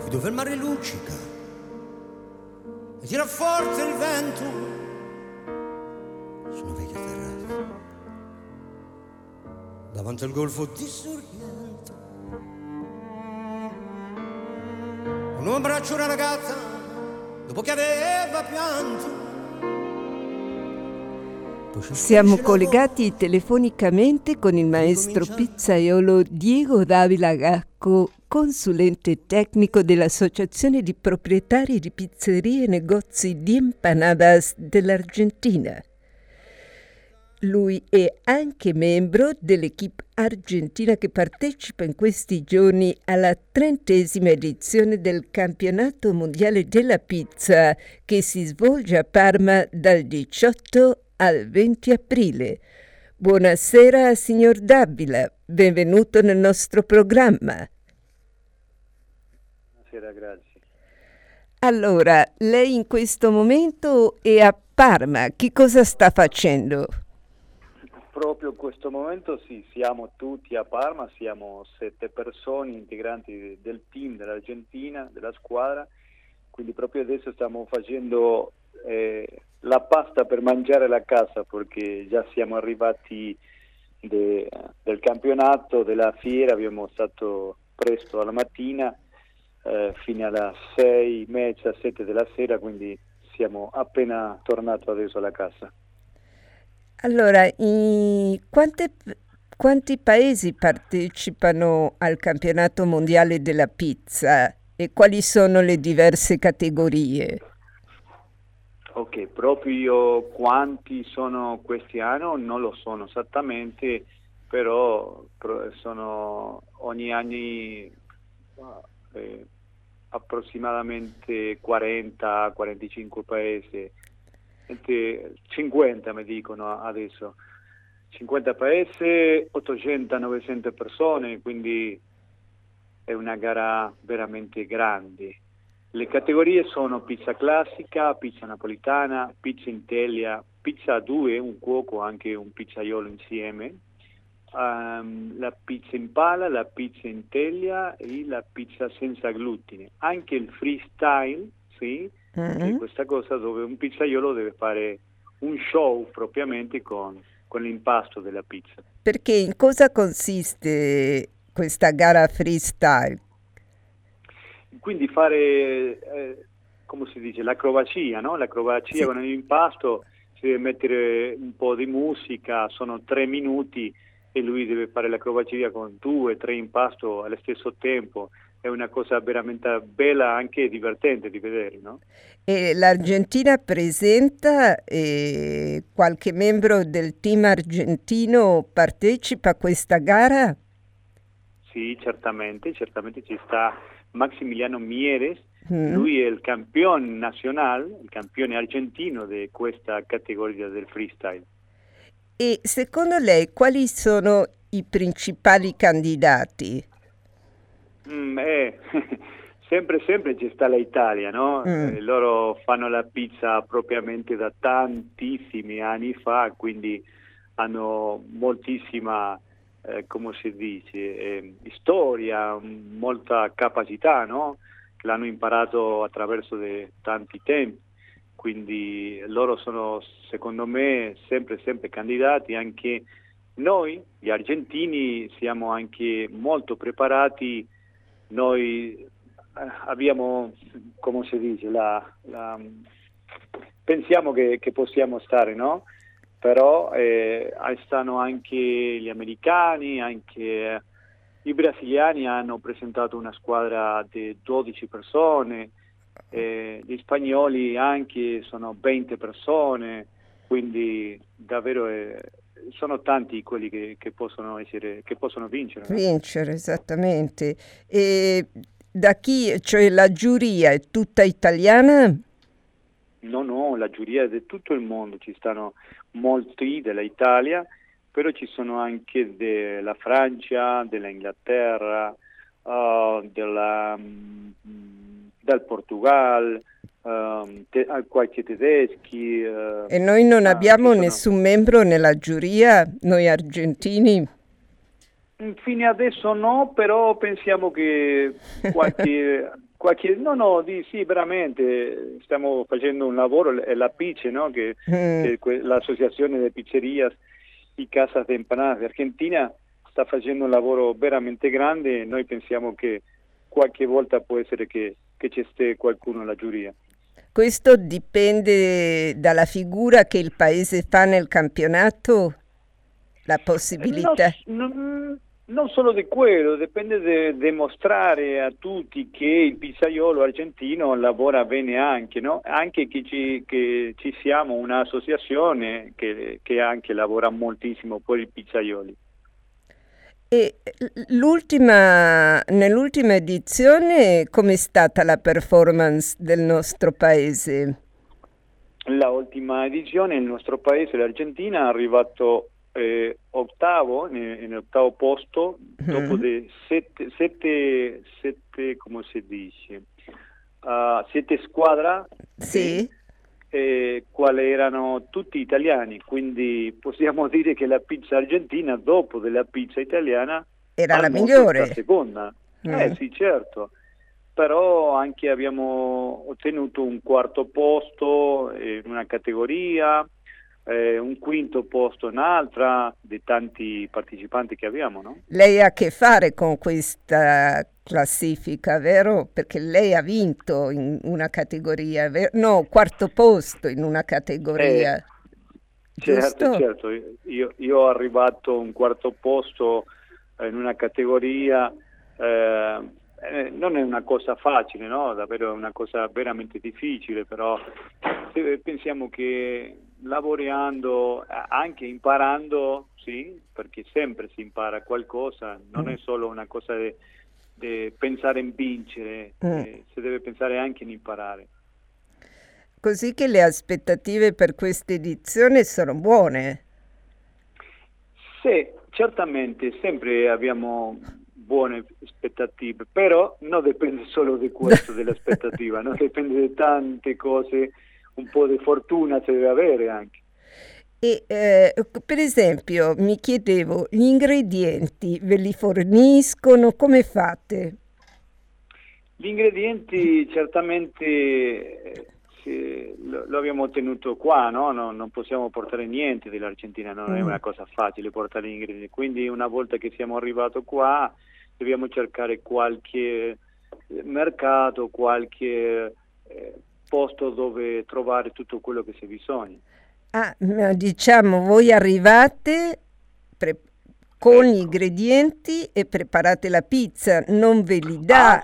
qui dove il mare luccica e tira forte il vento su una vecchia terrazza davanti al golfo di Sorrento. Un uomo abbraccia una ragazza dopo che aveva pianto. Siamo collegati telefonicamente con il maestro pizzaiolo Diego Dávila Gacco, consulente tecnico dell'Associazione di Proprietari di Pizzerie e Negozi di Empanadas dell'Argentina. Lui è anche membro dell'equipe argentina che partecipa in questi giorni alla 30ª edizione del Campionato Mondiale della Pizza che si svolge a Parma dal 18 al 20 aprile. Buonasera, signor Dávila, benvenuto nel nostro programma. Buonasera, grazie. Allora, lei in questo momento è a Parma, che cosa sta facendo? Proprio in questo momento sì, siamo tutti a Parma, siamo 7 persone integranti del team dell'Argentina, della squadra, quindi proprio adesso stiamo facendo la pasta per mangiare a casa perché già siamo arrivati del campionato, della fiera, abbiamo stato presto alla mattina fino alle 6:30, 7 della sera, quindi siamo appena tornati adesso alla casa. Allora, quanti paesi partecipano al campionato mondiale della pizza e quali sono le diverse categorie? Ok, proprio quanti sono questi anni non lo sono esattamente, però sono ogni anno approssimatamente 40-45 paesi, 50 mi dicono adesso, 50 paesi, 800-900 persone, quindi è una gara veramente grande. Le categorie sono pizza classica, pizza napolitana, pizza in teglia, pizza a due, un cuoco, anche un pizzaiolo insieme, la pizza in pala, la pizza in teglia e la pizza senza glutine. Anche il freestyle, sì, che è questa cosa dove un pizzaiolo deve fare un show propriamente con l'impasto della pizza. Perché in cosa consiste questa gara freestyle? Quindi fare, come si dice, l'acrobacia, no? L'acrobacia, sì. Con l'impasto si deve mettere un po' di musica, sono 3 minuti e lui deve fare l'acrobacia con 2-3 impasto allo stesso tempo. È una cosa veramente bella, anche divertente di vedere, no? E l'Argentina presenta qualche membro del team argentino partecipa a questa gara? Sì, certamente ci sta Maximiliano Mieres, lui è il campione nazionale, il campione argentino di questa categoria del freestyle. E secondo lei quali sono i principali candidati? Sempre ci sta l'Italia, no? Loro fanno la pizza propriamente da tantissimi anni fa, quindi hanno moltissima come si dice, storia, molta capacità, no? Che l'hanno imparato attraverso tanti tempi, quindi loro sono, secondo me, sempre candidati. Anche noi, gli argentini, siamo anche molto preparati. Noi abbiamo, come si dice, pensiamo che possiamo stare, no? Però stanno anche gli americani, anche i brasiliani hanno presentato una squadra di 12 persone, gli spagnoli anche sono 20 persone, quindi davvero sono tanti quelli che possono vincere. No? Vincere, esattamente. E da chi, cioè la giuria è tutta italiana? No, la giuria è di tutto il mondo, ci stanno molti dell'Italia, però ci sono anche della Francia, dell'Inghilterra, del Portogallo, qualche tedeschi. E noi non abbiamo nessun membro nella giuria, noi argentini? Fino adesso no, però pensiamo che qualche Sì, veramente, stiamo facendo un lavoro, è la PICE, no? L'associazione delle pizzerias y casas de empanadas de Argentina sta facendo un lavoro veramente grande, e noi pensiamo che qualche volta può essere che ci stia qualcuno alla giuria. Questo dipende dalla figura che il paese fa nel campionato, la possibilità. Non solo di quello, dipende di mostrare a tutti che il pizzaiolo argentino lavora bene anche, no? Anche che ci siamo un'associazione che anche lavora moltissimo per i pizzaioli. E nell'ultima edizione com'è stata la performance del nostro paese? La ultima edizione il nostro paese, l'Argentina, è arrivato ottavo, nell'ottavo posto, dopo di sette, come si dice, sette squadre, Sì. quali erano tutti italiani, quindi possiamo dire che la pizza argentina, dopo della pizza italiana, Era la al mondo migliore. sta seconda. Sì, certo. Però anche abbiamo ottenuto un quarto posto in una categoria, un quinto posto in un'altra, di tanti partecipanti che abbiamo, no? Lei ha a che fare con questa classifica, vero? Perché lei ha vinto in una categoria, no, quarto posto in una categoria, giusto? Certo. Io ho arrivato a un quarto posto in una categoria, non è una cosa facile, no? Davvero è una cosa veramente difficile, però pensiamo che lavorando, anche imparando, sì, perché sempre si impara qualcosa, non è solo una cosa di pensare in vincere, si deve pensare anche in imparare. Così che le aspettative per questa edizione sono buone. Sì, certamente, sempre abbiamo buone aspettative, però non dipende solo di questo, dell'aspettativa, no? Dipende di tante cose, un po' di fortuna si deve avere anche. E per esempio mi chiedevo, gli ingredienti ve li forniscono? Come fate? Gli ingredienti certamente lo abbiamo ottenuto qua, no? Non possiamo portare niente dell'Argentina, non è una cosa facile portare gli ingredienti, quindi una volta che siamo arrivati qua dobbiamo cercare qualche mercato, qualche posto dove trovare tutto quello che c'è bisogno. Ma diciamo, voi arrivate con gli ingredienti e preparate la pizza, non ve li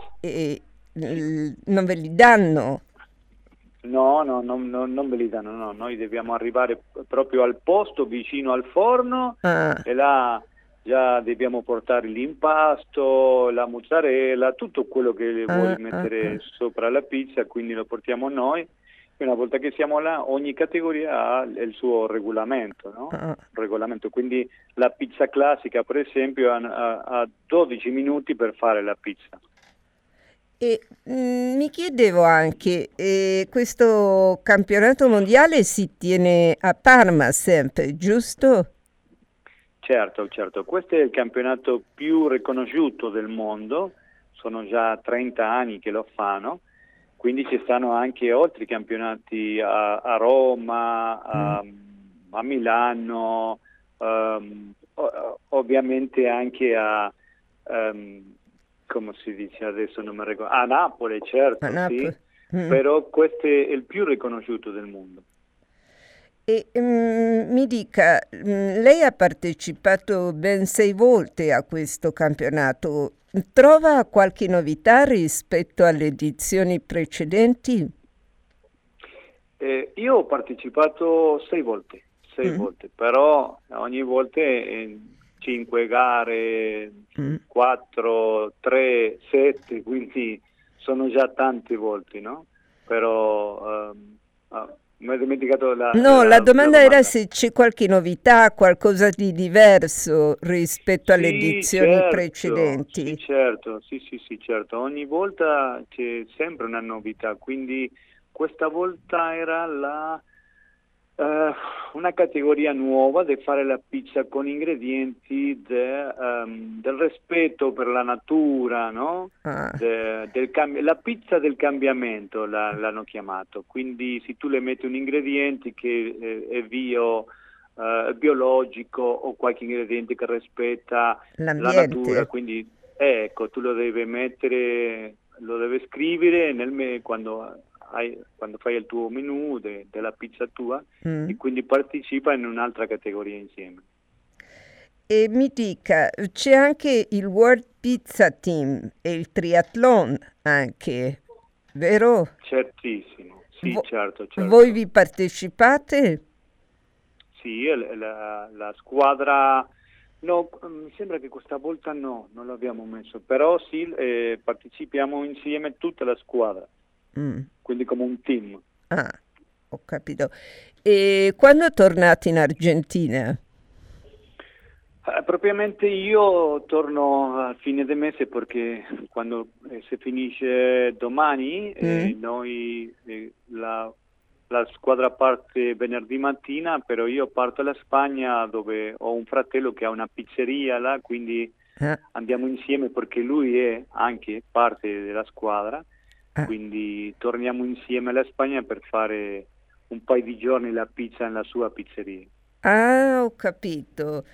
non ve li danno. No, non ve li danno, no. Noi dobbiamo arrivare proprio al posto vicino al forno e là già dobbiamo portare l'impasto, la mozzarella, tutto quello che vuoi mettere sopra la pizza, quindi lo portiamo noi. E una volta che siamo là, ogni categoria ha il suo regolamento, no? Regolamento. Quindi la pizza classica, per esempio, ha 12 minuti per fare la pizza. E mi chiedevo anche, questo campionato mondiale si tiene a Parma sempre, giusto? Certo. Questo è il campionato più riconosciuto del mondo, sono già 30 anni che lo fanno, quindi ci stanno anche altri campionati a Roma, a Milano, ovviamente anche come si dice adesso, non mi ricordo, a Napoli, certo, sì, però questo è il più riconosciuto del mondo. E mi dica, lei ha partecipato ben 6 volte a questo campionato, trova qualche novità rispetto alle edizioni precedenti? Io ho partecipato 6 volte, però ogni volta 5 gare, 4, 3, 7, quindi sono già tante volte, no? Però mi ho dimenticato la domanda era se c'è qualche novità, qualcosa di diverso rispetto alle edizioni precedenti. Sì, certo. Ogni volta c'è sempre una novità, quindi questa volta era una categoria nuova di fare la pizza con ingredienti del rispetto per la natura, no? La pizza del cambiamento l'hanno chiamato, quindi se tu le metti un ingrediente che è biologico o qualche ingrediente che rispetta la natura, quindi ecco, tu lo devi mettere, lo devi scrivere quando fai il tuo menù della pizza tua e quindi partecipa in un'altra categoria insieme. E mi dica, c'è anche il World Pizza Team e il triathlon anche, vero? Certissimo, sì, certo. Voi vi partecipate? Sì, la squadra, no, mi sembra che questa volta non l'abbiamo messo, però sì, partecipiamo insieme tutta la squadra. Quindi come un team. Ah, ho capito. E quando tornate in Argentina? Propriamente io torno a fine del mese perché quando si finisce domani noi la squadra parte venerdì mattina, però io parto alla Spagna dove ho un fratello che ha una pizzeria là, quindi andiamo insieme perché lui è anche parte della squadra. Quindi torniamo insieme alla Spagna per fare un paio di giorni la pizza nella sua pizzeria. Ah, ho capito.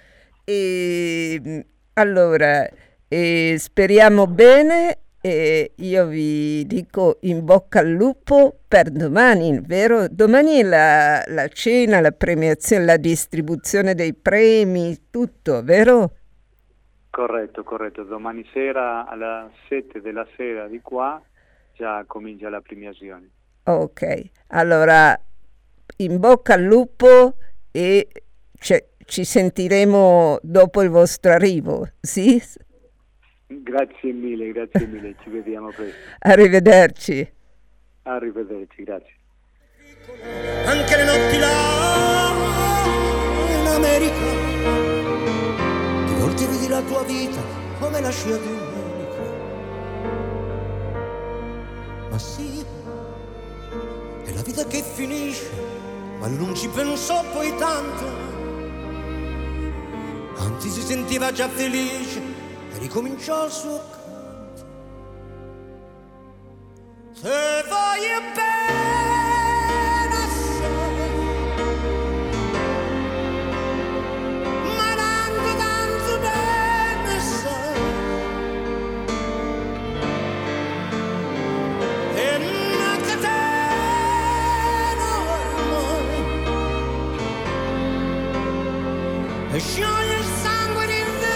E allora speriamo bene e io vi dico in bocca al lupo per domani, vero? Domani è la cena, la premiazione, la distribuzione dei premi, tutto, vero? Corretto. Domani sera alle 7 della sera di qua già comincia la premiazione. Ok, allora in bocca al lupo e ci sentiremo dopo il vostro arrivo, sì? Grazie mille, ci vediamo presto. Arrivederci, grazie. Anche le notti là in America, di volte vedi la tua vita come la scia di un ma sì, è la vita che finisce, ma lui non ci pensò poi tanto, anzi si sentiva già felice e ricominciò il suo canto. Se voglio bene assai, ma tanto bene assai, e scioglie il sangue rinde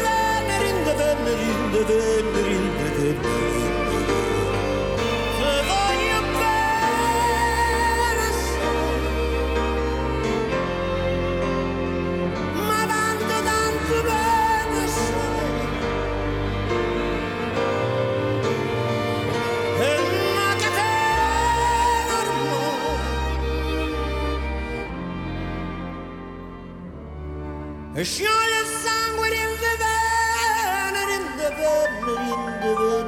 venere. Se voglio bene assai, ma tanto bene assai, e una catena ormai, e scioglie il sangue rinde venere.